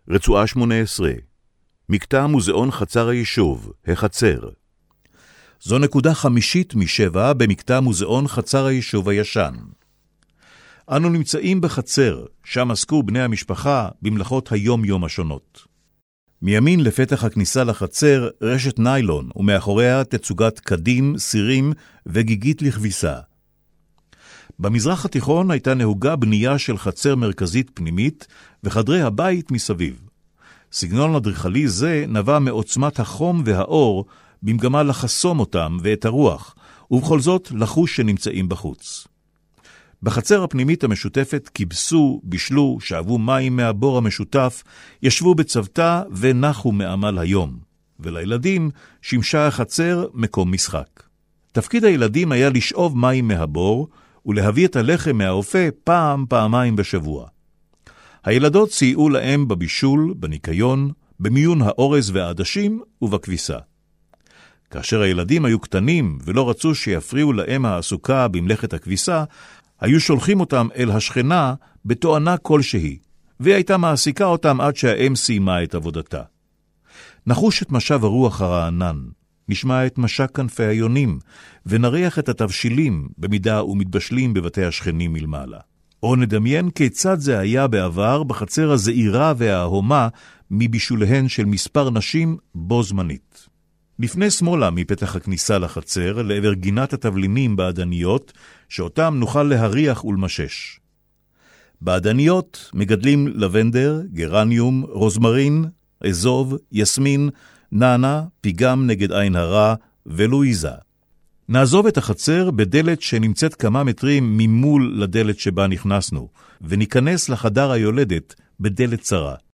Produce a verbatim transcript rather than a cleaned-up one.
רצועה שמונה עשרה. מקטע מוזיאון חצר היישוב, החצר. זו נקודה חמישית משבע במקטע מוזיאון חצר היישוב הישן. אנו נמצאים בחצר, שם עסקו בני המשפחה במלאכות היום-יום השונות. מימין לפתח הכניסה לחצר רשת ניילון, ומאחוריה תצוגת קדים, סירים וגיגית לכביסה. במזרח התיכון הייתה נהוגה בנייה של חצר מרכזית פנימית וחדרי הבית מסביב. סגנון אדריכלי זה נבע מעוצמת החום והאור במגמה לחסום אותם ואת הרוח, ובכל זאת לחוש שנמצאים בחוץ. בחצר הפנימית המשותפת קיבסו, בישלו, שאבו מים מהבור המשותף, ישבו בצוותא ונחו מעמל היום, ולילדים שימשה החצר מקום משחק. תפקיד הילדים היה לשאוב מים מהבור ולהביא את הלחם מהאופה פעם, פעמיים בשבוע. הילדות סייעו להם בבישול, בניקיון, במיון האורז והעדשים ובכביסה. כאשר הילדים היו קטנים ולא רצו שיפריעו להם העסוקה במלאכת הכביסה, היו שולחים אותם אל השכנה בתואנה כלשהי, והיא הייתה מעסיקה אותם עד שהאם סיימה את עבודתה. נחוש את משב הרוח הרענן, נשמע את משק כנפי היונים, ונריח את התבשילים במידה ומתבשלים בבתי השכנים מלמעלה. או נדמיין כיצד זה היה בעבר בחצר הזעירה וההומה מבישוליהן של מספר נשים בו זמנית. לפני שמאלה מפתח הכניסה לחצר, לעבר גינת התבלינים בעדניות, שאותם נוכל להריח ולמשש. בעדניות מגדלים לבנדר, גרניום, רוזמרין, אזוב, יסמין, נענה, פיגם נגד עין הרע ולואיזה. נעזוב את החצר בדלת שנמצאת כמה מטרים ממול לדלת שבה נכנסנו, וניכנס לחדר היולדת בדלת צרה.